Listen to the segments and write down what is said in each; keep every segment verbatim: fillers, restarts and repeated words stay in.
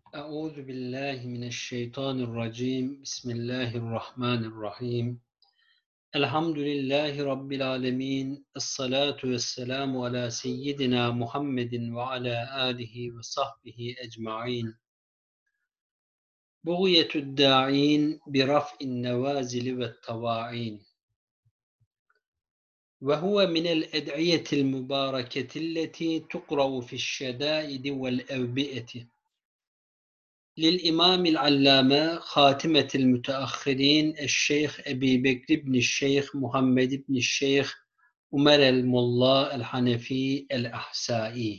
أعوذ بالله من الشيطان الرجيم بسم الله الرحمن الرحيم الحمد لله رب العالمين الصلاة والسلام على سيدنا محمد وعلى آله وصحبه أجمعين بغية الداعين برفع النوازل والطواعين وهو من الأدعية المباركة التي تقرأ في الشدائد والأوبئة للإمام العلامة خاتمة المتأخرين الشيخ أبي بكر بن الشيخ محمد بن الشيخ عمر الملا الحنفي الأحسائي.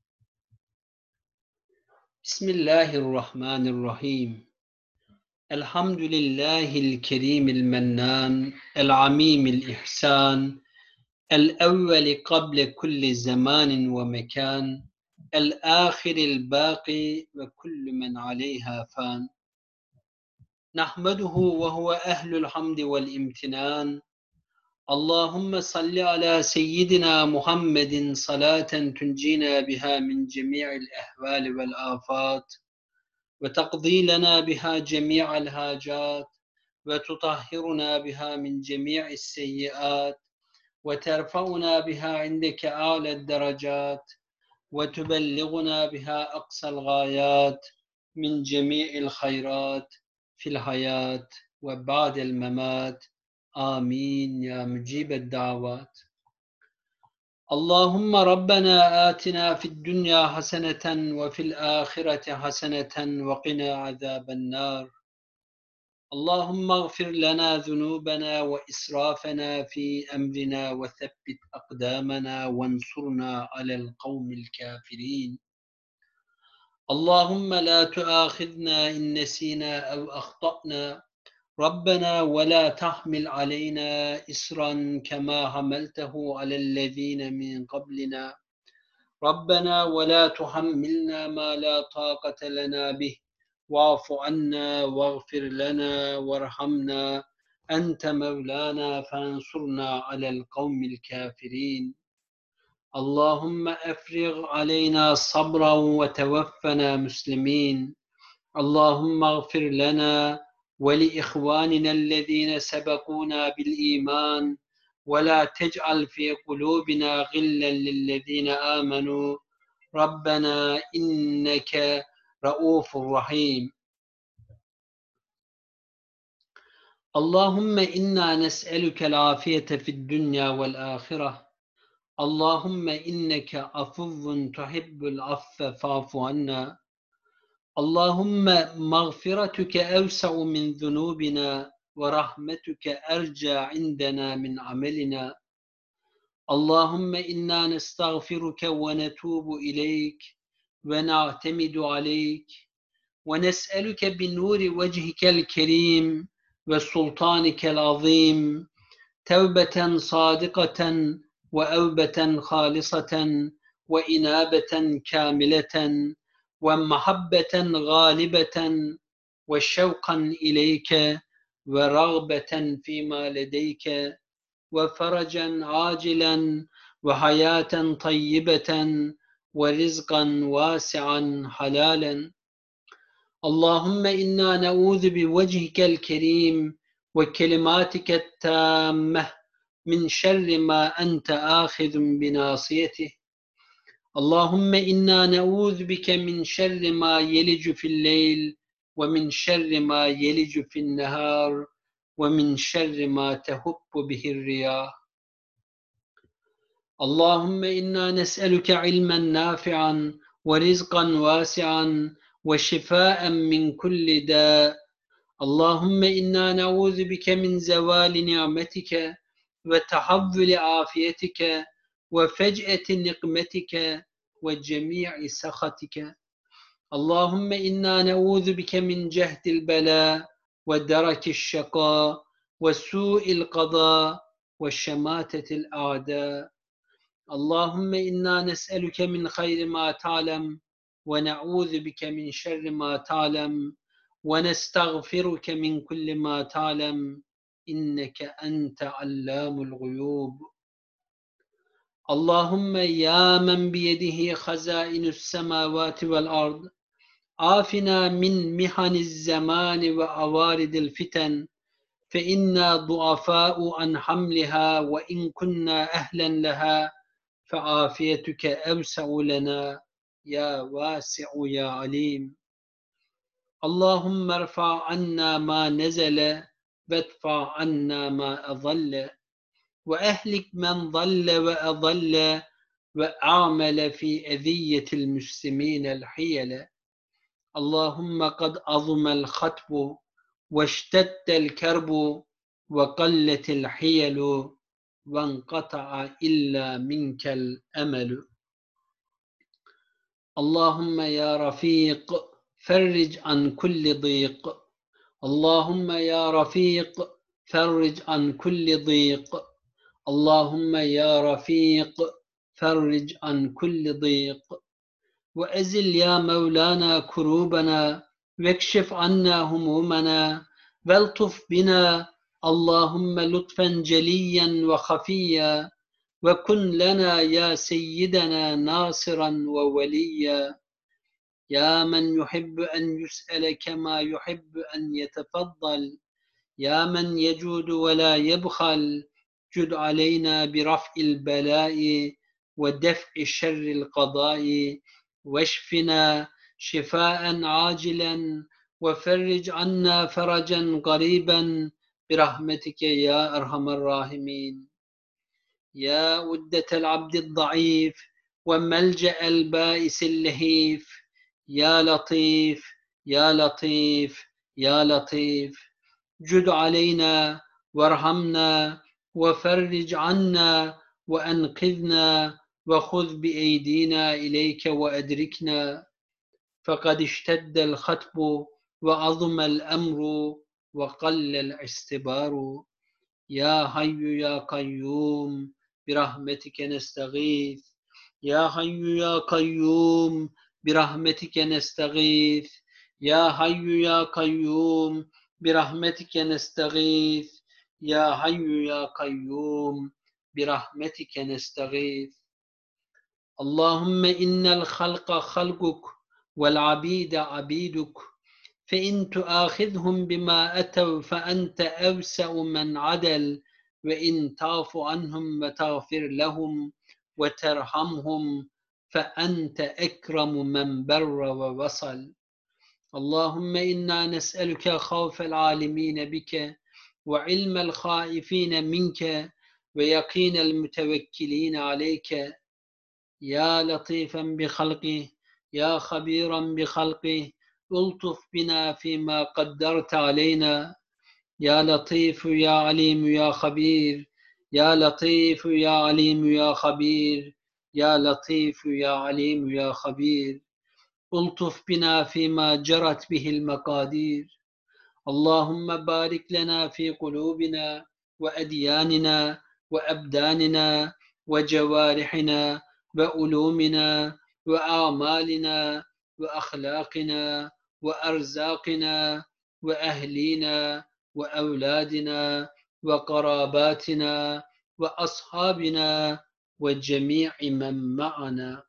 بسم الله الرحمن الرحيم. الحمد لله الكريم المنان العميم الإحسان الأول قبل كل زمان ومكان الآخر الباقي وكل من عليها فان. نحمده وهو أهل الحمد والامتنان. اللهم صل على سيدنا محمد صلاة تنجينا بها من جميع الأهوال والآفات وتقضي لنا بها جميع الحاجات وتطهرنا بها من جميع السيئات وترفعنا بها عندك أعلى الدرجات وتبلغنا بها أقصى الغايات من جميع الخيرات في الحياة وبعد الممات. آمين يا مجيب الدعوات. اللهم ربنا آتنا في الدنيا حسنة وفي الآخرة حسنة وقنا عذاب النار. اللهم اغفر لنا ذنوبنا وإسرافنا في أمرنا وثبت أقدامنا وانصرنا على القوم الكافرين. اللهم لا تؤاخذنا إن نسينا أو أخطأنا ربنا ولا تحمل علينا إصرا كما حملته على الذين من قبلنا ربنا ولا تحملنا ما لا طاقة لنا به واعف عنا واغفر لنا وارحمنا أنت مولانا فانصرنا على القوم الكافرين. اللهم أفرغ علينا صبرا وتوفنا مسلمين. اللهم اغفر لنا ولإخواننا الذين سبقونا بالإيمان ولا تجعل في قلوبنا غلا للذين آمنوا ربنا إنك رؤوف رحيم. اللهم إنا نسألك العافية في الدنيا والآخرة. اللهم إنك عفو تحب العفو فاعف عنا. اللهم مغفرتك أوسع من ذنوبنا ورحمتك أرجى عندنا من عملنا. اللهم إنا نستغفرك ونتوب إليك ونعتمد عليك ونسألك بنور وجهك الكريم وسلطانك العظيم توبة صادقة وأوبة خالصة وإنابة كاملة ومحبة غالبة وشوقا إليك ورغبة فيما لديك وفرجا عاجلا وحياة طيبة ورزقا واسعا حلالا. اللهم إنا نعوذ بوجهك الكريم وكلماتك التامة من شر ما أنت آخذ بناصيته. اللهم إنا نعوذ بك من شر ما يلج في الليل ومن شر ما يلج في النهار ومن شر ما تهب به الرياح. اللهم إنا نسألك علما نافعا ورزقا واسعا وشفاء من كل داء. اللهم إنا نعوذ بك من زوال نعمتك وتحول عافيتك وفجأة نقمتك وجميع سخطك. اللهم إنا نعوذ بك من جهد البلاء ودرك الشقاء وسوء القضاء وشماتة الأعداء. اللهم إنا نسألك من خير ما تعلم ونعوذ بك من شر ما تعلم ونستغفرك من كل ما تعلم إنك أنت علام الغيوب. اللهم يا من بيده خزائن السماوات والأرض عافنا من محن الزمان وعوارض الفتن فإنا ضعفاء عن حملها وإن كنا أهلا لها فعافيتك أوسع لنا يا واسع يا عليم اللهم ارفع عنا ما نزل وادفع عنا ما أضل وأهلك من ضل وأضل وأعمل في أذية المسلمين الحيل اللهم قد أظم الخطب واشتد الكرب وقلت الحيل وانقطع إلا منك الأمل اللهم يا رفيق فرج عن كل ضيق اللهم يا رفيق فرج عن كل ضيق اللهم يا رفيق فرج عن كل ضيق وأزل يا مولانا كروبنا واكشف عنا همومنا والطف بنا اللهم لطفا جليا وخفيا وكن لنا يا سيدنا ناصرا ووليا يا من يحب أن يسأل كما يحب أن يتفضل يا من يجود ولا يبخل جد علينا برفع البلاء ودفع شر القضاء واشفنا شفاء عاجلا وفرج عنا فرجا قريبا برحمتك يا أرحم الراحمين يا ودة العبد الضعيف وملجأ البائس اللهيف يا لطيف يا لطيف يا لطيف جد علينا وارحمنا وفرج عنا وأنقذنا وخذ بأيدينا إليك وأدركنا فقد اشتد الخطب وعظم الأمر وقل الاستبار يا حي يا قيوم برحمتك نستغيث يا حي يا قيوم برحمتك نستغيث يا حي يا قيوم برحمتك نستغيث يا حي يا قيوم برحمتك نستغيث اللهم إن الخلق خلقك والعبيد عبيدك فإن تؤاخذهم بما أتوا فأنت أوسع من عدل وإن تعف عنهم وتغفر لهم وترحمهم فأنت أكرم من بر ووصل اللهم إنا نسألك خوف العالمين بك وعلم الخائفين منك ويقين المتوكلين عليك يا لطيفا بخلقه يا خبيرا بخلقه الطف بنا فيما قدرت علينا يا لطيف يا عليم يا خبير يا لطيف يا عليم يا خبير يا لطيف يا عليم يا خبير الطف بنا فيما جرت به المقادير اللهم بارك لنا في قلوبنا وأدياننا وأبداننا وجوارحنا وعلومنا وأعمالنا وأخلاقنا وأرزاقنا وأهلينا وأولادنا وقراباتنا وأصحابنا وجميع من معنا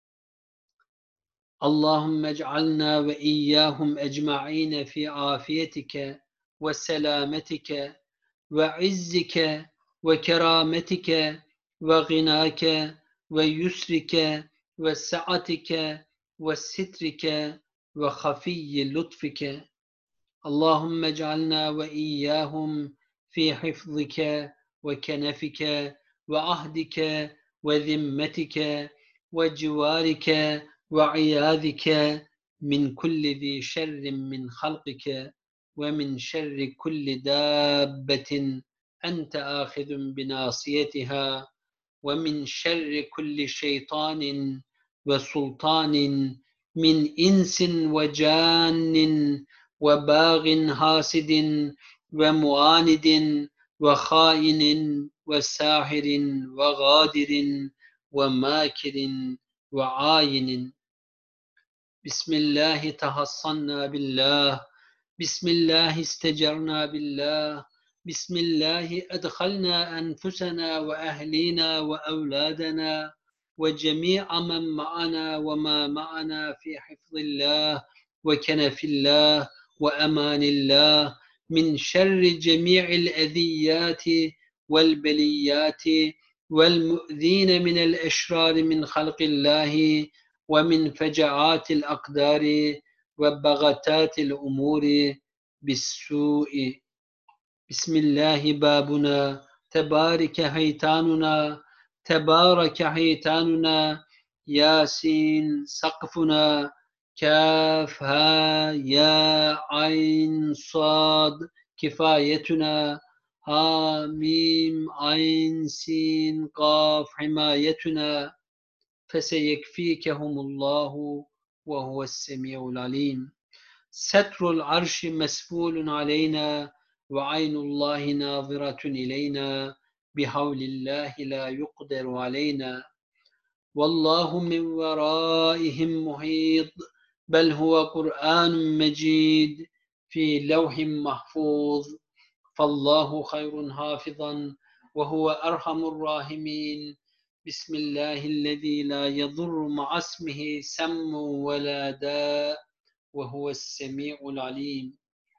اللهم اجعلنا وإياهم أجمعين في عافيتك وسلامتك وعزك وكرامتك وغناك ويسرك وسعتك وسترك وخفي لطفك اللهم اجعلنا وإياهم في حفظك وكنفك وعهدك وذمتك وجوارك وعياذك من كل ذي شر من خلقك ومن شر كل دابة أنت آخذ بناصيتها ومن شر كل شيطان وسلطان من إنس وجان وباغ حاسد ومعاند وخائن وساحر وغادر وماكر وعاين بسم الله تحصنا بالله بسم الله استجرنا بالله بسم الله أدخلنا أنفسنا وأهلينا وأولادنا وجميع من معنا وما معنا في حفظ الله وكنف الله وأمان الله من شر جميع الأذيات والبليات والمؤذين من الأشرار من خلق الله ومن فجعات الأقدار وبغتات الأمور بالسوء. بسم الله بابنا، تبارك هيتاننا، تبارك هيتاننا، ياسين سقفنا، كاف ها يا عين صاد كفايتنا، ها ميم عين سين قاف حمايتنا، فسيكفيكهم الله وهو السميع العليم. ستر العرش مسفول علينا، وعين الله ناظرة إلينا، بحول الله لا يقدر علينا، والله من ورائهم محيط، بل هو قرآن مجيد في لوح محفوظ، فالله خير حافظا وهو أرحم الراحمين. بسم الله الذي لا يضر مع اسمه سم ولا داء وهو السميع العليم.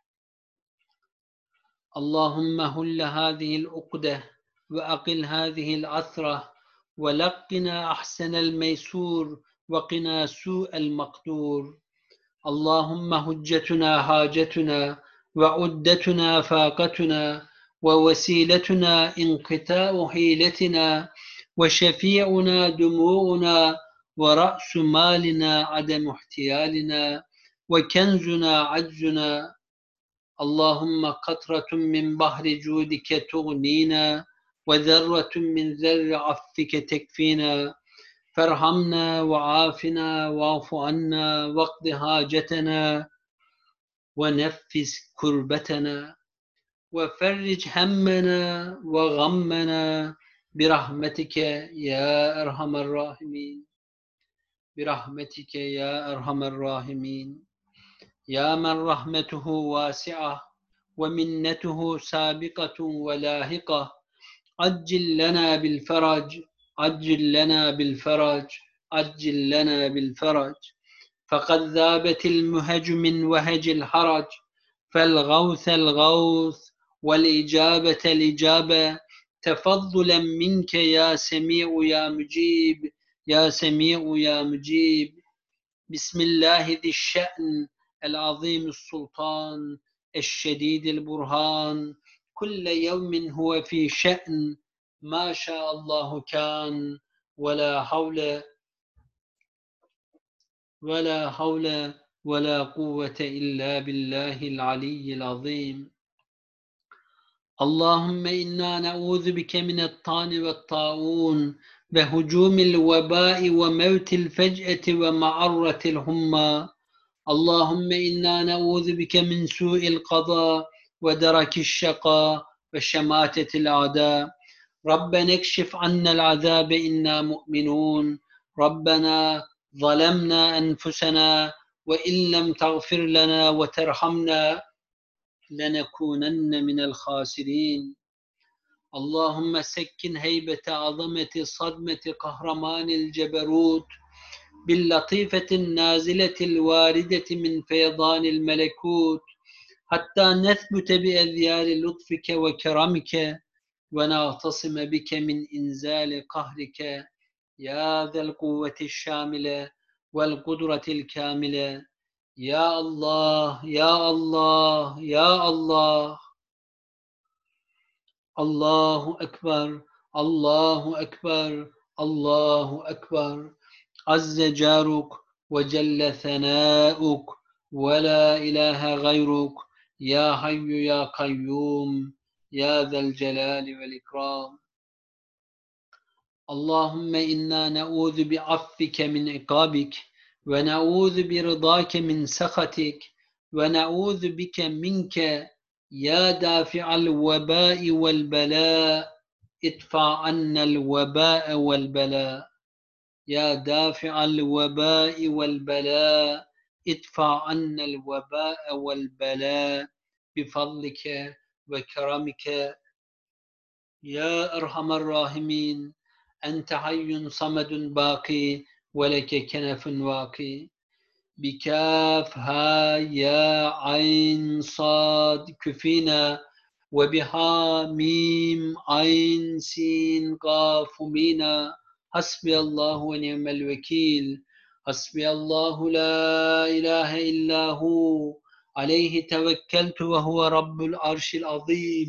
اللهم هل هذه العقدة وأقل هذه العثرة، ولقنا أحسن الميسور وقنا سوء المقدور. اللهم هجتنا حاجتنا، وعدتنا فاقتنا، ووسيلتنا انقطاع حيلتنا، وشفيعنا دموعنا، ورأس مالنا عدم احتيالنا، وكنزنا عجزنا. اللهم قطرة من بحر جودك تغنينا، وذرة من ذر عفك تكفينا، فارحمنا وعافنا واعف عنا واقض حاجتنا ونفس كربتنا وفرج همنا وغمنا برحمتك يا أرحم الراحمين، برحمتك يا أرحم الراحمين، يا من رحمته واسعة ومنته سابقة ولاحقة، عجل لنا بالفرج، عجل لنا بالفرج، عجل لنا بالفرج، فقد ذابت المهج من وهج الحرج، فالغوث الغوث والإجابة الإجابة، تفضلا منك يا سميع يا مجيب، يا سميع يا مجيب. بسم الله ذي الشأن العظيم السلطان الشديد البرهان، كل يوم هو في شأن، ما شاء الله كان، ولا حول ولا حول ولا قوة إلا بالله العلي العظيم. اللهم إنا نعوذ بك من الطعن والطاعون، وهجوم الوباء وموت الفجأة ومعرة الحمى. اللهم إنا نعوذ بك من سوء القضاء ودرك الشقاء وشماتة الأعداء. ربنا اكشف عنا العذاب إنا مؤمنون. ربنا ظلمنا أنفسنا وإن لم تغفر لنا وترحمنا لنكونن من الخاسرين. اللهم سكن هيبة عظمة صدمة قهرمان الجبروت باللطيفة النازلة الواردة من فيضان الملكوت، حتى نثبت بأذيال لطفك وكرمك، ونعتصم بك من إنزال قهرك يا ذا القوة الشاملة والقدرة الكاملة. يا الله يا الله يا الله. الله أكبر الله أكبر الله أكبر. عز جارك وجل ثناؤك ولا إله غيرك، يا حي يا قيوم يا ذا الجلال والإكرام. اللهم إنا نعوذ بعفوك من عقابك، ونعوذ برضاك من سخطك، ونعوذ بك منك يا دافع الوباء والبلاء، ادفع عنا الوباء والبلاء. يا دافع الوباء والبلاء ادفع عنا الوباء والبلاء بفضلك وكرمك يا أرحم الراحمين. أنت حي صمد باقي ولك كنف واقي. بكاف ها يا عين صاد كفينا وبها ميم عين سين قاف مينا حسبي الله ونعم الوكيل حسبي الله لا إله إلا هو عليه توكلت وهو رب العرش العظيم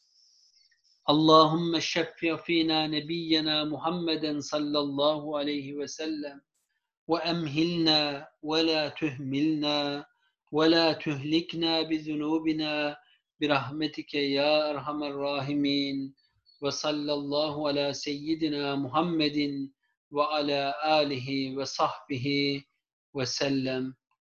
اللهم شفع فينا نبينا محمدا صلى الله عليه وسلم وأمهلنا ولا تهملنا ولا تهلكنا بذنوبنا برحمتك يا أرحم الراحمين وصلى الله على سيدنا محمد وعلى آله وصحبه وسلم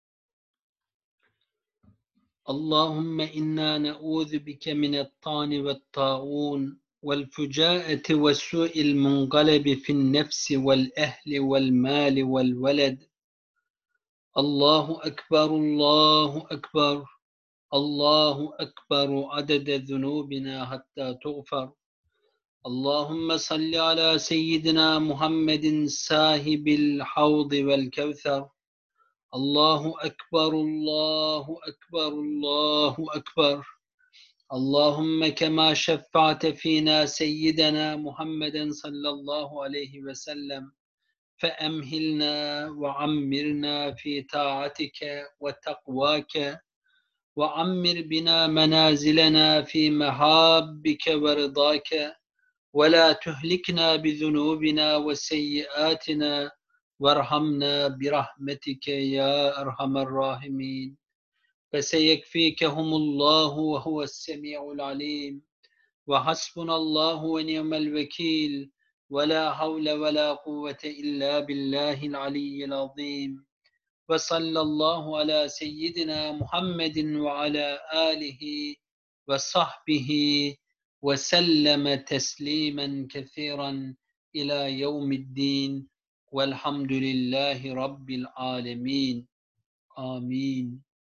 اللهم إنا نعوذ بك من الطعن والطاعون والفجاءة والسوء المنقلب في النفس والأهل والمال والولد الله أكبر الله أكبر الله أكبر عدد ذنوبنا حتى تغفر اللهم صل على سيدنا محمد صاحب الحوض والكوثر الله أكبر الله أكبر الله أكبر اللهم كما شفعت فينا سيدنا محمدا صلى الله عليه وسلم فأمهلنا وعمرنا في طاعتك وتقواك وعمر بنا منازلنا في محابك ورضاك ولا تهلكنا بذنوبنا وسيئاتنا وارحمنا برحمتك يا أرحم الراحمين فسيكفيكهم الله وهو السميع العليم وحسبنا الله ونعم الوكيل ولا حول ولا قوة إلا بالله العلي العظيم وصلى الله على سيدنا محمد وعلى آله وصحبه وسلم تسليما كثيرا إلى يوم الدين والحمد لله رب العالمين آمين.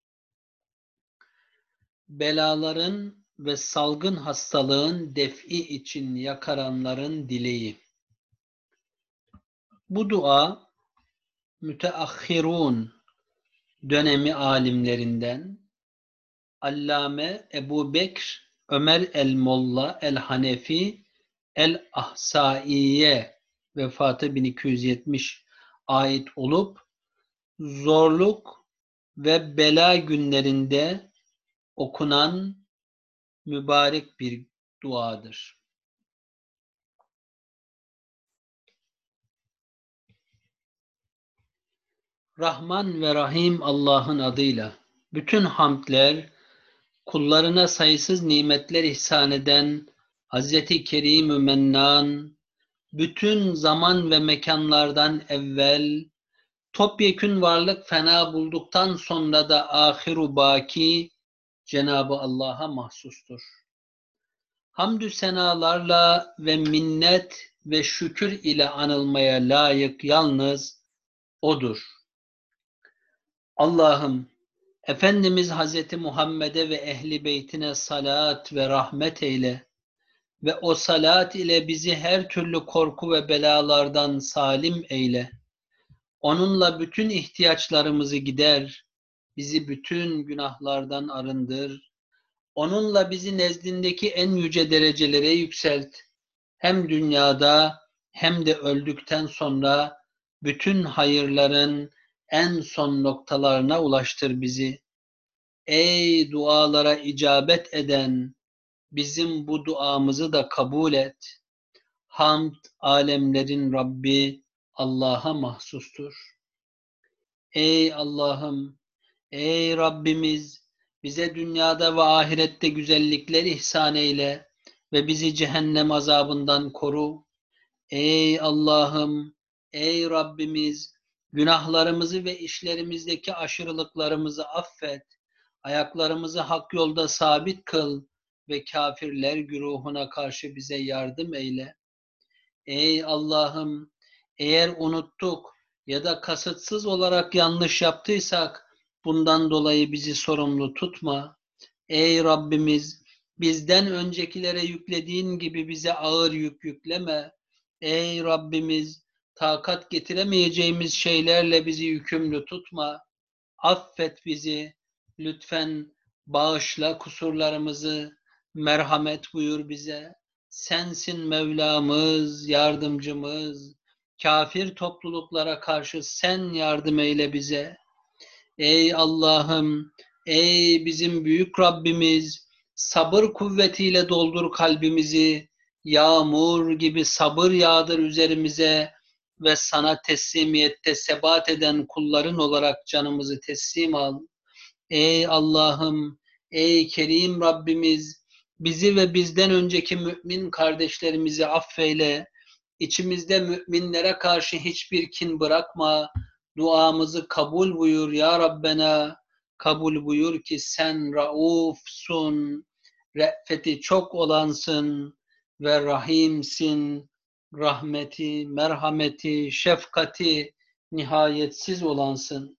Belaların ve salgın hastalığın def'i için yakaranların dileği. Bu dua müteahhirun dönemi alimlerinden Allame Ebu Bekr Ömer el-Molla el-Hanefi el-Ahsaiye vefatı bin iki yüz yetmiş ait olup zorluk ve bela günlerinde okunan mübarek bir duadır. Rahman ve Rahim Allah'ın adıyla bütün hamdler kullarına sayısız nimetler ihsan eden Hazreti Kerim-i Mennan, bütün zaman ve mekanlardan evvel, topyekün varlık fena bulduktan sonra da ahiru baki Cenab-ı Allah'a mahsustur. Hamdü senalarla ve minnet ve şükür ile anılmaya layık yalnız O'dur. Allah'ım, Efendimiz Hazreti Muhammed'e ve ehli beytine salat ve rahmet eyle ve o salat ile bizi her türlü korku ve belalardan salim eyle. Onunla bütün ihtiyaçlarımızı gider, bizi bütün günahlardan arındır. Onunla bizi nezdindeki en yüce derecelere yükselt. Hem dünyada hem de öldükten sonra bütün hayırların en son noktalarına ulaştır bizi. Ey dualara icabet eden, bizim bu duamızı da kabul et. Hamd alemlerin Rabbi Allah'a mahsustur. Ey Allah'ım, ey Rabbimiz, bize dünyada ve ahirette güzellikler ihsan eyle ve bizi cehennem azabından koru. Ey Allah'ım, ey Rabbimiz, günahlarımızı ve işlerimizdeki aşırılıklarımızı affet. Ayaklarımızı hak yolda sabit kıl ve kafirler güruhuna karşı bize yardım eyle. Ey Allah'ım, eğer unuttuk ya da kasıtsız olarak yanlış yaptıysak bundan dolayı bizi sorumlu tutma. Ey Rabbimiz, bizden öncekilere yüklediğin gibi bize ağır yük yükleme. Ey Rabbimiz, takat getiremeyeceğimiz şeylerle bizi yükümlü tutma. affet bizi, lütfen bağışla kusurlarımızı, merhamet buyur bize. Sensin Mevlamız, yardımcımız, kafir topluluklara karşı sen yardım eyle bize. Ey Allah'ım, ey bizim büyük Rabbimiz, sabır kuvvetiyle doldur kalbimizi, yağmur gibi sabır yağdır üzerimize ve sana teslimiyette sebat eden kulların olarak canımızı teslim al. Ey Allah'ım, ey Kerim Rabbimiz, bizi ve bizden önceki mümin kardeşlerimizi affeyle, içimizde müminlere karşı hiçbir kin bırakma, duamızı kabul buyur ya Rabbena, kabul buyur ki sen raufsun, re'feti çok olansın ve rahimsin, rahmeti, merhameti, şefkati nihayetsiz olansın.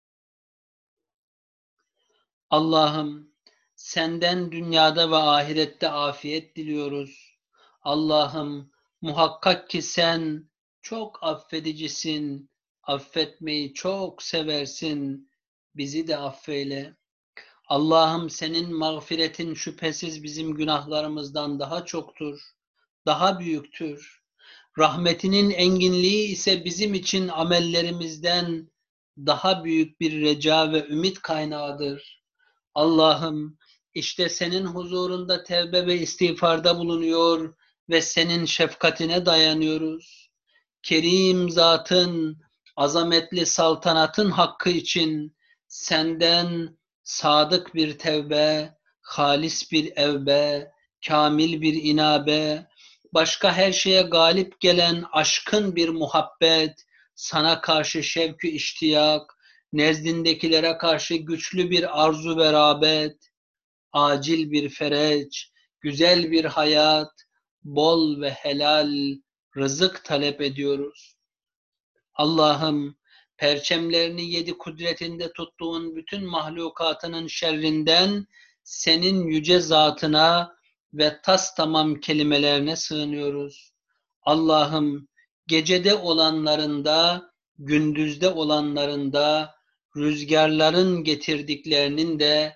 Allah'ım senden dünyada ve ahirette afiyet diliyoruz. Allah'ım muhakkak ki sen çok affedicisin, affetmeyi çok seversin. Bizi de affeyle. Allah'ım senin mağfiretin şüphesiz bizim günahlarımızdan daha çoktur, daha büyüktür. Rahmetinin enginliği ise bizim için amellerimizden daha büyük bir reca ve ümit kaynağıdır. Allah'ım işte senin huzurunda tevbe ve istiğfarda bulunuyor ve senin şefkatine dayanıyoruz. Kerim zatın, azametli saltanatın hakkı için senden sadık bir tevbe, halis bir evbe, kamil bir inabe, başka her şeye galip gelen aşkın bir muhabbet, sana karşı şevk-ü iştiyak, nezdindekilere karşı güçlü bir arzu ve rağbet, acil bir fereç, güzel bir hayat, bol ve helal rızık talep ediyoruz. Allah'ım perçemlerini yedi kudretinde tuttuğun bütün mahlukatının şerrinden senin yüce zatına ve tas tamam kelimelerine sığınıyoruz. Allah'ım gecede olanlarında, gündüzde olanlarında, rüzgarların getirdiklerinin de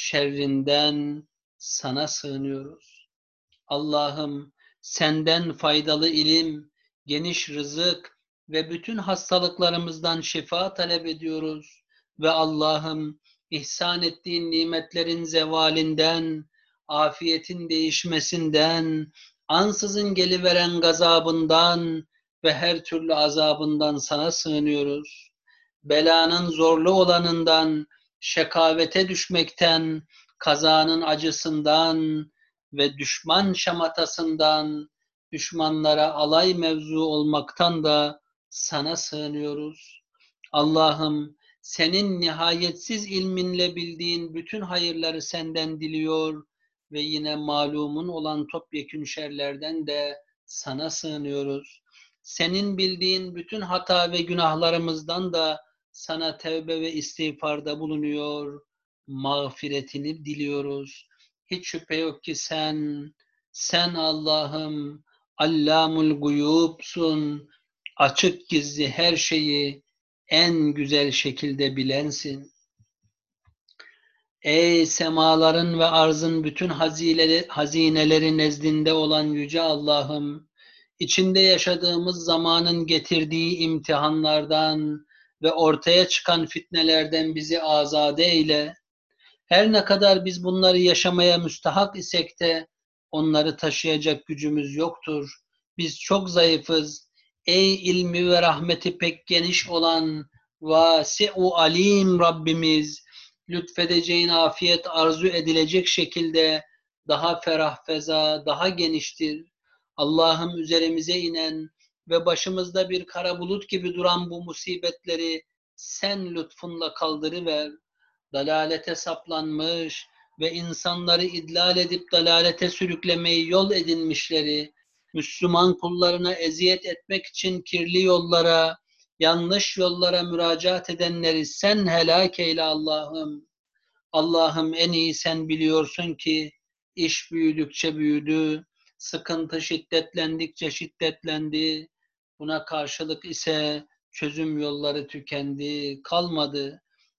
şerrinden sana sığınıyoruz. Allah'ım senden faydalı ilim, geniş rızık ve bütün hastalıklarımızdan şifa talep ediyoruz. Ve Allah'ım ihsan ettiğin nimetlerin zevalinden, afiyetin değişmesinden, ansızın geliveren gazabından ve her türlü azabından sana sığınıyoruz. Belanın zorlu olanından, şekavete düşmekten, kazanın acısından ve düşman şamatasından, düşmanlara alay mevzu olmaktan da sana sığınıyoruz. Allah'ım senin nihayetsiz ilminle bildiğin bütün hayırları senden diliyor ve yine malumun olan topyekün şerlerden de sana sığınıyoruz. Senin bildiğin bütün hata ve günahlarımızdan da sana tevbe ve istiğfarda bulunuyor, mağfiretini diliyoruz. Hiç şüphe yok ki sen, sen Allah'ım Allamul Guyub'sun, açık gizli her şeyi en güzel şekilde bilensin. Ey semaların ve arzın bütün hazineleri, hazineleri nezdinde olan Yüce Allah'ım, içinde yaşadığımız zamanın getirdiği imtihanlardan ve ortaya çıkan fitnelerden bizi azade eyle. Her ne kadar biz bunları yaşamaya müstahak isek de onları taşıyacak gücümüz yoktur. Biz çok zayıfız. Ey ilmi ve rahmeti pek geniş olan vasi'u alim Rabbimiz, lütfedeceğin afiyet arzu edilecek şekilde daha ferah feza, daha geniştir. Allah'ım üzerimize inen ve başımızda bir kara bulut gibi duran bu musibetleri sen lütfunla kaldırıver. Dalalete saplanmış ve insanları idlal edip dalalete sürüklemeyi yol edinmişleri, Müslüman kullarına eziyet etmek için kirli yollara, yanlış yollara müracaat edenleri sen helak eyle Allah'ım. Allah'ım en iyi sen biliyorsun ki iş büyüdükçe büyüdü, sıkıntı şiddetlendikçe şiddetlendi. Buna karşılık ise çözüm yolları tükendi, kalmadı.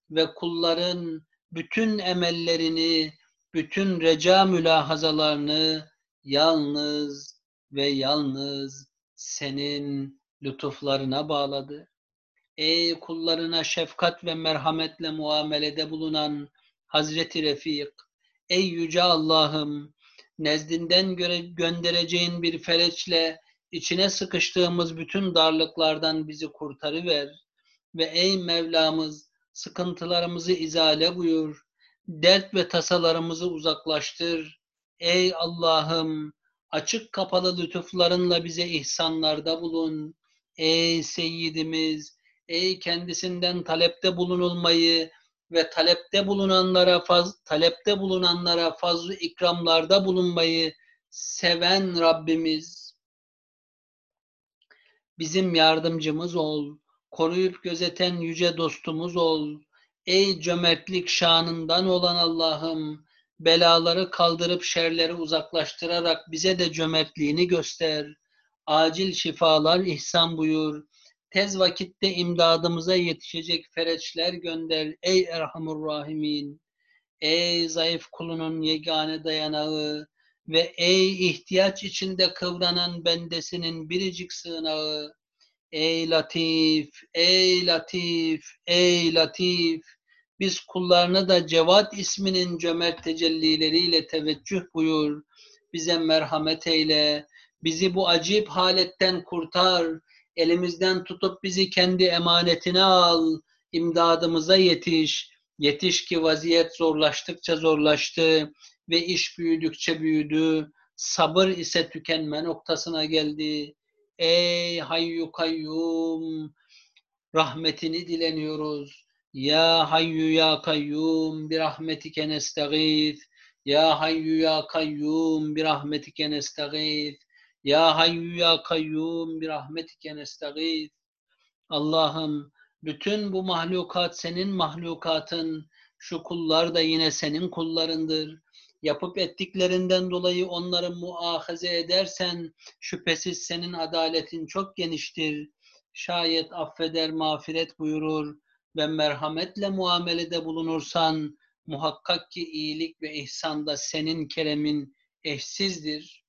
ve kulların bütün emellerini, bütün reca mülahazalarını yalnız ve yalnız senin lütuflarına bağladı. Ey kullarına şefkat ve merhametle muamelede bulunan Hazreti Refik, ey yüce Allah'ım, nezdinden göre göndereceğin bir fereçle içine sıkıştığımız bütün darlıklardan bizi kurtarıver ve ey Mevlamız, sıkıntılarımızı izale buyur, dert ve tasalarımızı uzaklaştır. Ey Allah'ım, açık kapalı lütuflarınla bize ihsanlarda bulun. Ey Seyyidimiz, ey kendisinden talepte bulunulmayı ve talepte bulunanlara faz, talepte bulunanlara fazla ikramlarda bulunmayı seven Rabbimiz, bizim yardımcımız ol, koruyup gözeten yüce dostumuz ol. Ey cömertlik şanından olan Allah'ım, belaları kaldırıp şerleri uzaklaştırarak bize de cömertliğini göster. Acil şifalar ihsan buyur. Tez vakitte imdadımıza yetişecek fereçler gönder ey Erhamur Rahimin. Ey zayıf kulunun yegane dayanağı ve ey ihtiyaç içinde kıvranan bendesinin biricik sığınağı. Ey Latif, ey Latif, ey Latif. Biz kullarını da Cevat isminin cömert tecellileriyle teveccüh buyur. Bize merhamet eyle. Bizi bu acip haletten kurtar. Elimizden tutup bizi kendi emanetine al. İmdadımıza yetiş. Yetiş ki vaziyet zorlaştıkça zorlaştı ve iş büyüdükçe büyüdü. Sabır ise tükenme noktasına geldi. Ey Hayyu Kayyum, rahmetini dileniyoruz. Ya Hayyu Ya Kayyum, bir rahmetike nestağith. Ya Hayyu Ya Kayyum, bir rahmetike nestağith. Ya Hayyu Ya Kayyum, bir rahmetike nestağith. Allah'ım, bütün bu mahlukat senin mahlukatın, şu kullar da yine senin kullarındır. Yapıp ettiklerinden dolayı onları muahaze edersen, şüphesiz senin adaletin çok geniştir. Şayet affeder, mağfiret buyurur ve merhametle muamelede bulunursan, muhakkak ki iyilik ve ihsanda senin keremin eşsizdir.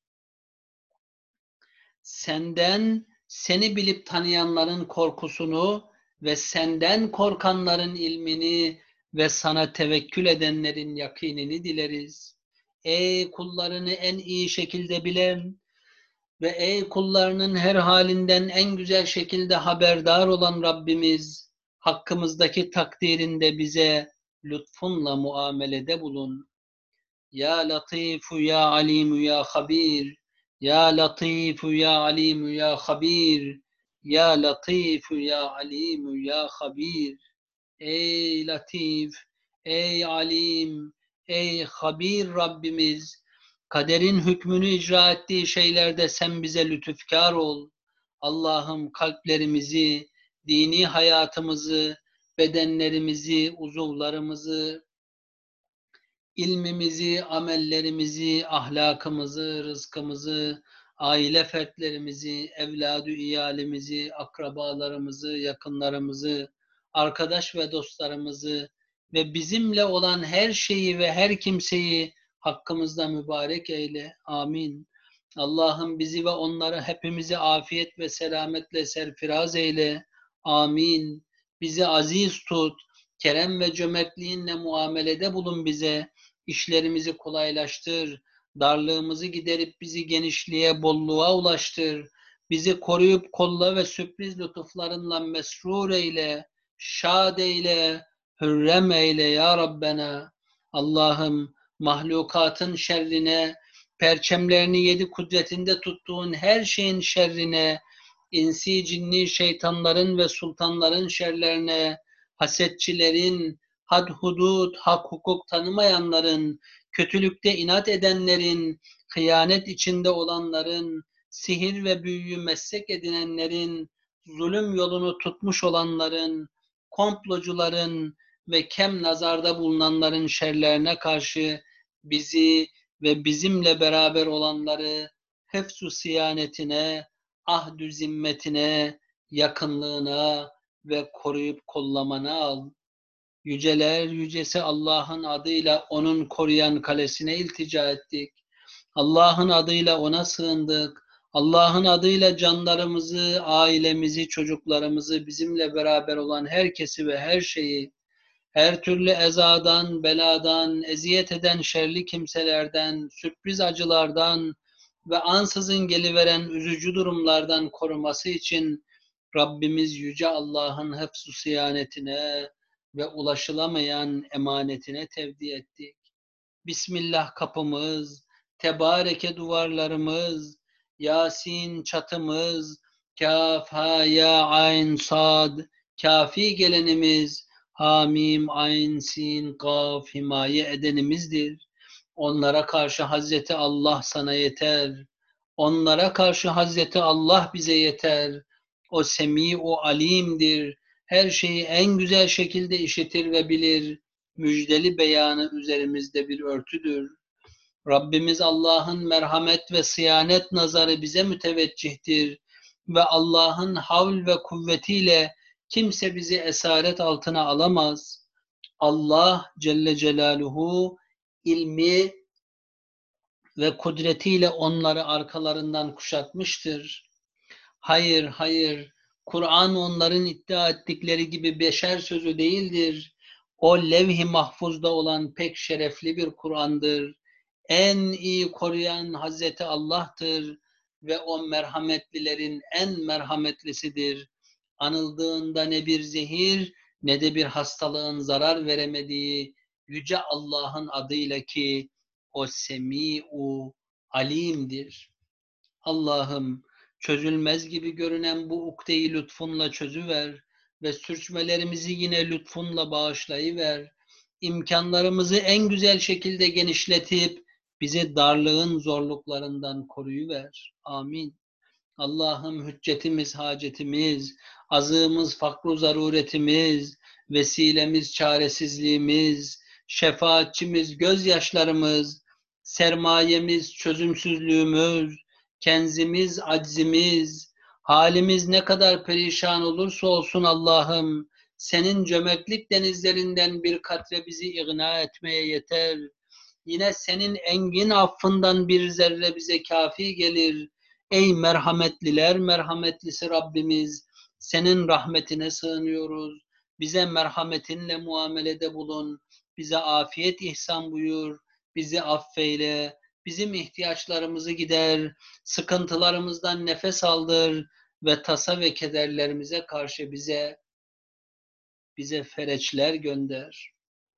Senden seni bilip tanıyanların korkusunu ve senden korkanların ilmini ve sana tevekkül edenlerin yakinini dileriz. Ey kullarını en iyi şekilde bilen ve ey kullarının her halinden en güzel şekilde haberdar olan Rabbimiz, hakkımızdaki takdirinde bize lütfunla muamelede bulun. Ya Latifu Ya Alimu Ya Habir. Ya Latifu Ya Alimu Ya Habir. Ya Latifu Ya Alimu Ya Habir. Ey Latif, ey Alim, ey Habir Rabbimiz, kaderin hükmünü icra ettiği şeylerde sen bize lütufkar ol. Allah'ım kalplerimizi, dini hayatımızı, bedenlerimizi, uzuvlarımızı, ilmimizi, amellerimizi, ahlakımızı, rızkımızı, aile fertlerimizi, evladı iyalimizi, akrabalarımızı, yakınlarımızı, arkadaş ve dostlarımızı ve bizimle olan her şeyi ve her kimseyi hakkımızda mübarek eyle. Amin. Allah'ım bizi ve onları hepimizi afiyet ve selametle serfiraz eyle. Amin. Bizi aziz tut. Kerem ve cömertliğinle muamelede bulun bize. İşlerimizi kolaylaştır, darlığımızı giderip bizi genişliğe, bolluğa ulaştır. Bizi koruyup kolla ve sürpriz lütuflarınla mesrur eyle, şad eyle, hürrem eyle ya Rabbena. Allah'ım mahlukatın şerrine, perçemlerini yedi kudretinde tuttuğun her şeyin şerrine, insi cinni şeytanların ve sultanların şerlerine, hasetçilerin, had hudud, hak hukuk tanımayanların, kötülükte inat edenlerin, hıyanet içinde olanların, sihir ve büyüyü meslek edinenlerin, zulüm yolunu tutmuş olanların, komplocuların ve kem nazarda bulunanların şerlerine karşı bizi ve bizimle beraber olanları hefzu siyanetine, ahdü zimmetine, yakınlığına ve koruyup kollamana al. Yüceler yücesi Allah'ın adıyla onun koruyan kalesine iltica ettik. Allah'ın adıyla ona sığındık. Allah'ın adıyla canlarımızı, ailemizi, çocuklarımızı, bizimle beraber olan herkesi ve her şeyi, her türlü ezadan, beladan, eziyet eden şerli kimselerden, sürpriz acılardan ve ansızın geliveren üzücü durumlardan koruması için Rabbimiz Yüce Allah'ın hıfz-ı sıyanetine ve ulaşılamayan emanetine tevdi ettik. Bismillah kapımız, tebareke duvarlarımız, Yasin çatımız, Kaf, ha, ya, ayn, sad, kafi gelenimiz, Hamim, ayn, sin, kaf, himaye edenimizdir. Onlara karşı Hazreti Allah sana yeter. Onlara karşı Hazreti Allah bize yeter. O semi, o alimdir. Her şeyi en güzel şekilde işitir ve bilir. Müjdeli beyanı üzerimizde bir örtüdür. Rabbimiz Allah'ın merhamet ve sıyanet nazarı bize müteveccihtir ve Allah'ın havl ve kuvvetiyle kimse bizi esaret altına alamaz. Allah Celle Celaluhu ilmi ve kudretiyle onları arkalarından kuşatmıştır. Hayır, hayır, Kur'an onların iddia ettikleri gibi beşer sözü değildir. O levh-i mahfuzda olan pek şerefli bir Kur'an'dır. En iyi koruyan Hazreti Allah'tır ve o merhametlilerin en merhametlisidir. Anıldığında ne bir zehir ne de bir hastalığın zarar veremediği Yüce Allah'ın adıyla ki o Semi'u Alim'dir. Allah'ım çözülmez gibi görünen bu ukdeyi lütfunla çözüver ve sürçmelerimizi yine lütfunla bağışlayıver. İmkanlarımızı en güzel şekilde genişletip bizi darlığın zorluklarından koruyuver. Amin. Allah'ım hüccetimiz, hacetimiz, azığımız, fakru zaruretimiz, vesilemiz, çaresizliğimiz, şefaatçimiz, gözyaşlarımız, sermayemiz, çözümsüzlüğümüz, kenzimiz, aczimiz, halimiz ne kadar perişan olursa olsun Allah'ım, senin cömertlik denizlerinden bir katre bizi igna etmeye yeter. Yine senin engin affından bir zerre bize kafi gelir. Ey merhametliler merhametlisi Rabbimiz, senin rahmetine sığınıyoruz. Bize merhametinle muamelede bulun. Bize afiyet ihsan buyur. Bizi affeyle. Bizim ihtiyaçlarımızı gider. Sıkıntılarımızdan nefes aldır ve tasa ve kederlerimize karşı bize bize fereçler gönder.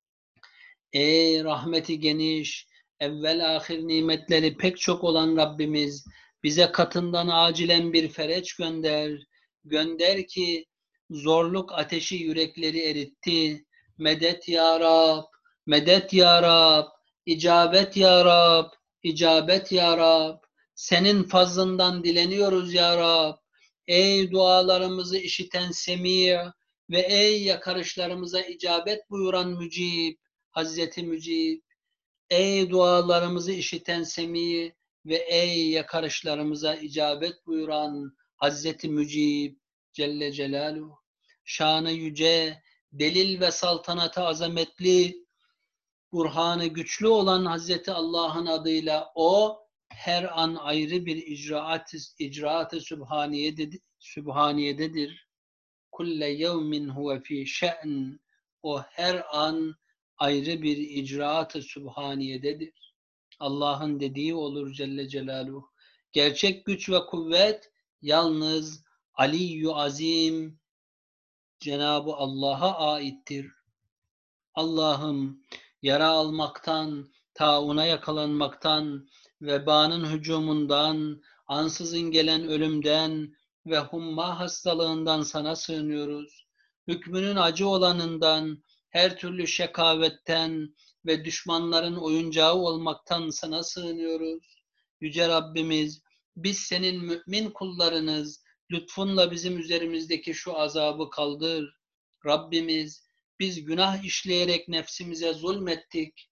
Ey rahmeti geniş, evvel ahir nimetleri pek çok olan Rabbimiz, bize katından acilen bir fereç gönder. Gönder ki zorluk ateşi yürekleri eritti. Medet ya Rab, medet ya Rab, icabet ya Rab, icabet ya Rab. Senin fazlından dileniyoruz ya Rab. Ey dualarımızı işiten Semî ve ey yakarışlarımıza icabet buyuran Mücib. Hazreti Mücib, ey dualarımızı işiten Semî ve ey yakarışlarımıza icabet buyuran Hazreti Mücib Celle Celaluhu, şanı yüce, delil ve saltanatı azametli, burhanı güçlü olan Hazreti Allah'ın adıyla o her an ayrı bir icraat-ı icraat-ı sübhaniyededir. sübhaniyededir. Kulle yevmin huve fî şe'n, o her an ayrı bir icraat-ı sübhaniyededir. Allah'ın dediği olur Celle Celaluhu. Gerçek güç ve kuvvet yalnız Aliyyü Azim Cenab-ı Allah'a aittir. Allah'ım yara almaktan, tauna yakalanmaktan, vebanın hücumundan, ansızın gelen ölümden ve humma hastalığından sana sığınıyoruz. Hükmünün acı olanından, her türlü şekavetten ve düşmanların oyuncağı olmaktan sana sığınıyoruz. Yüce Rabbimiz, biz senin mümin kullarınız, lütfunla bizim üzerimizdeki şu azabı kaldır. Rabbimiz, biz günah işleyerek nefsimize zulmettik.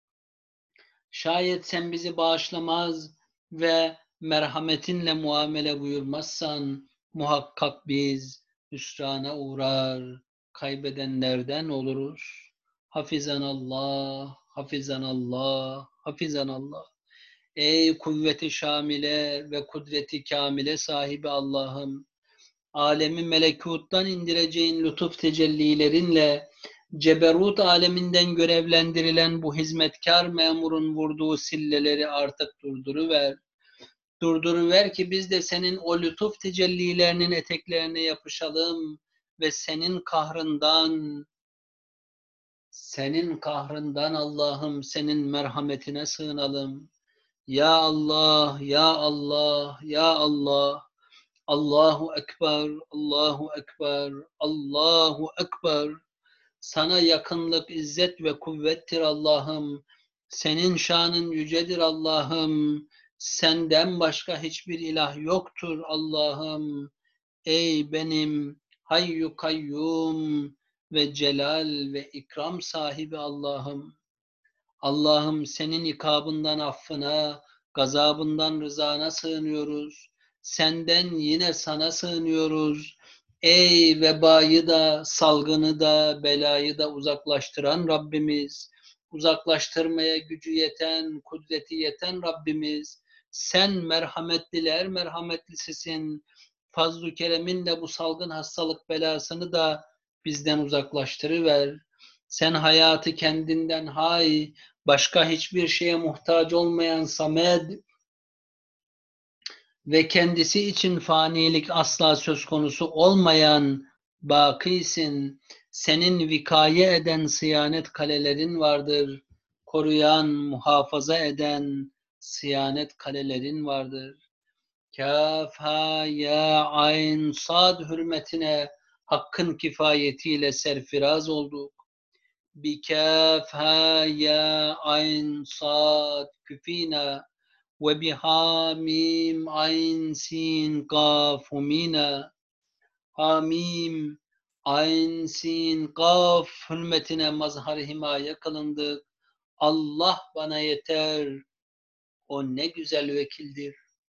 Şayet sen bizi bağışlamaz ve merhametinle muamele buyurmazsan muhakkak biz hüsrana uğrar, kaybedenlerden oluruz. Hafizanallah, hafizanallah, hafizanallah. Ey kuvveti şamile ve kudreti kamile sahibi Allah'ım, alemi melekuttan indireceğin lütuf tecellilerinle ceberut aleminden görevlendirilen bu hizmetkar memurun vurduğu silleleri artık durduruver. Durduruver ki biz de senin o lütuf tecellilerinin eteklerine yapışalım ve senin kahrından, senin kahrından Allah'ım, senin merhametine sığınalım. Ya Allah, ya Allah, ya Allah. Allahu Ekber, Allahu Ekber, Allahu Ekber. Sana yakınlık, izzet ve kuvvettir Allah'ım. Senin şanın yücedir Allah'ım. Senden başka hiçbir ilah yoktur Allah'ım. Ey benim hayyu kayyum ve celal ve ikram sahibi Allah'ım. Allah'ım senin ikabından affına, gazabından rızana sığınıyoruz. Senden yine sana sığınıyoruz. Ey vebayı da, salgını da, belayı da uzaklaştıran Rabbimiz, uzaklaştırmaya gücü yeten, kudreti yeten Rabbimiz, sen merhametliler merhametlisisin. Fazl-ı kereminle bu salgın hastalık belasını da bizden uzaklaştırıver. Sen hayatı kendinden hay, başka hiçbir şeye muhtaç olmayan Samed ve kendisi için fanilik asla söz konusu olmayan bakisin. Senin vikaye eden sıyanet kalelerin vardır. Koruyan, muhafaza eden sıyanet kalelerin vardır. Kaf, ha, ya, ayn, sad hürmetine hakkın kifayetiyle serfiraz olduk. Bikaf, ha, ya, ayn, sad küfina ve biha, mim, ayn, sin, kaf, humina. Hamim, ayn, sin, kaf hürmetine mazhar himaye kılındık. Allah bana yeter. O ne güzel vekildir.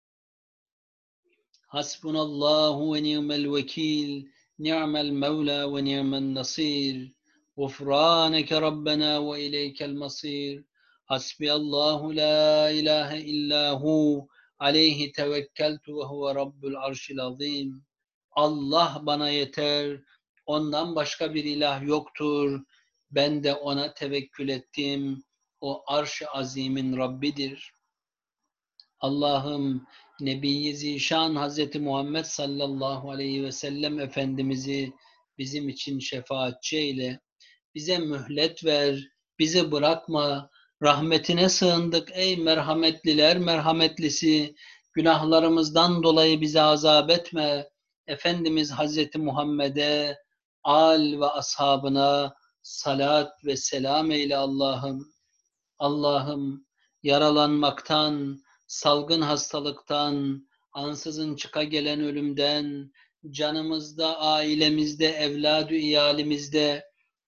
Hasbunallahu ve ni'mel vekil, ni'mel mevla ve ni'men nasir. Gufraneke Rabbena ve ileykel masir. Hasbiyallahu la ilahe illahu, aleyhi tevekkeltu ve huve rabbul arşil azim. Allah bana yeter, ondan başka bir ilah yoktur. Ben de ona tevekkül ettim. O arş-ı azimin Rabbidir. Allah'ım Nebi-i Zişan Hazreti Muhammed sallallahu aleyhi ve sellem Efendimiz'i bizim için şefaatçi eyle. Bize mühlet ver, bizi bırakma. Rahmetine sığındık ey merhametliler merhametlisi. Günahlarımızdan dolayı bizi azap etme. Efendimiz Hazreti Muhammed'e, al ve ashabına salat ve selam eyle Allah'ım. Allah'ım yaralanmaktan, salgın hastalıktan, ansızın çıka gelen ölümden, canımızda, ailemizde, evladı iyalimizde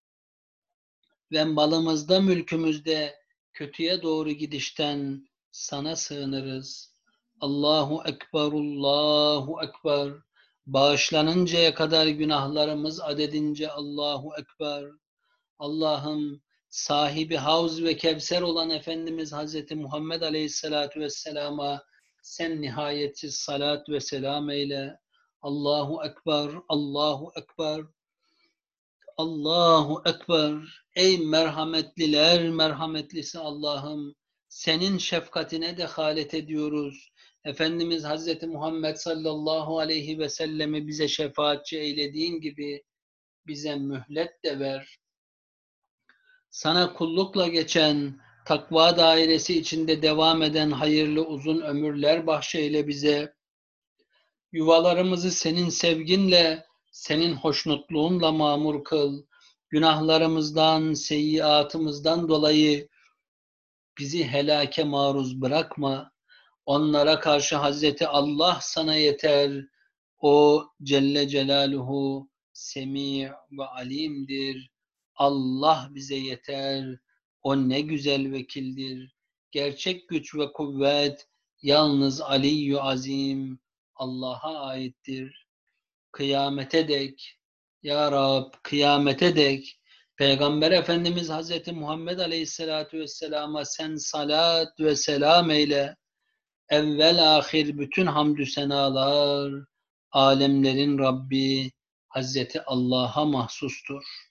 ve malımızda, mülkümüzde kötüye doğru gidişten sana sığınırız. Allahu Ekber, Allahu Ekber. Bağışlanıncaya kadar günahlarımız adedince Allahu Ekber. Allah'ım sahibi havz ve kevser olan Efendimiz Hazreti Muhammed Aleyhisselatü Vesselam'a sen nihayetsiz salat ve selam eyle. Allahu Ekber, Allahu Ekber, Allahu Ekber. Ey merhametliler merhametlisi Allah'ım, senin şefkatine dehalet ediyoruz. Efendimiz Hazreti Muhammed sallallahu aleyhi ve sellemi bize şefaatçi eylediğin gibi bize mühlet de ver. Sana kullukla geçen, takva dairesi içinde devam eden hayırlı uzun ömürler bahşeyle bize. Yuvalarımızı senin sevginle, senin hoşnutluğunla mamur kıl. Günahlarımızdan, seyyiatımızdan dolayı bizi helake maruz bırakma. Onlara karşı Hazreti Allah sana yeter. O Celle Celaluhu Semi ve Alim'dir. Allah bize yeter. O ne güzel vekildir. Gerçek güç ve kuvvet yalnız Aliyyü Azim Allah'a aittir. Kıyamete dek Ya Rab, kıyamete dek Peygamber Efendimiz Hazreti Muhammed Aleyhisselatü Vesselam'a sen salat ve selam eyle. Evvel ahir bütün hamdü senalar alemlerin Rabbi Hazreti Allah'a mahsustur.